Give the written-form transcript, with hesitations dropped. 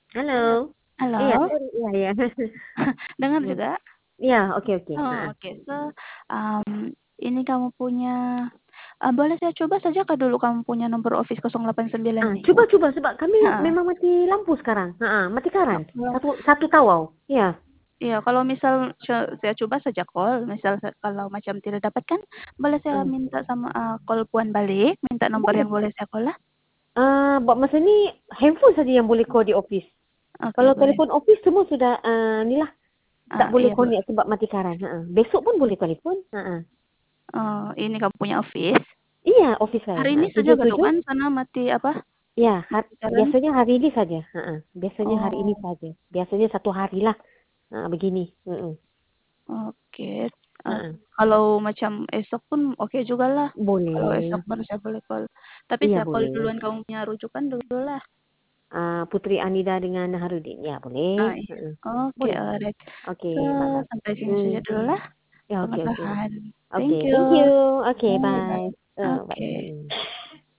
Halo. Halo. Iya, Halo? sorry, iya. Dengar Mmm. juga? Iya, oke. Oh, Heeh. oke. Ini kamu punya boleh saya coba saja kah dulu kamu punya nomor office 089 nih? Coba sebab kami Heeh. memang mati lampu sekarang. Mati karan. Kalau Satu tawau. Iya. iya, kalau misal saya coba saja call, misal kalau macam tidak dapat kan, boleh saya Heeh. minta sama call Puan balik, minta nomor Boleh. yang boleh saya call lah? Masa ni handphone saja yang boleh call di office. Oke, Kalau boleh. telefon office semua sudah ni lah, tak boleh Iya, Bu. connect sebab mati karan. Besok pun boleh telefon. Oh, ini kamu punya office? Iya, office saya. Hari ini saja 77. gadungan sana mati apa? Ya, Mati siaran? biasanya hari ini saja. Biasanya hari ini Oh, saja. Biasanya satu hari lah. Begini. oke. Eh, Heeh. kalau macam esok pun oke juga lah. Kalau esok Boleh. baru saya boleh call. Tapi Iya saya call boleh. duluan kamu punya rujukan dulu lah. Putri Anida dengan Naharudin. Ya boleh. Iya. Heeh. Oke, Boleh. alright. Oke, So, bye-bye. sampai sini saja Hmm. dulu lah Ya, oke. pengenalan. Oke, Thank you. thank you. Oke, Bye, bye. bye. Bye. Oke.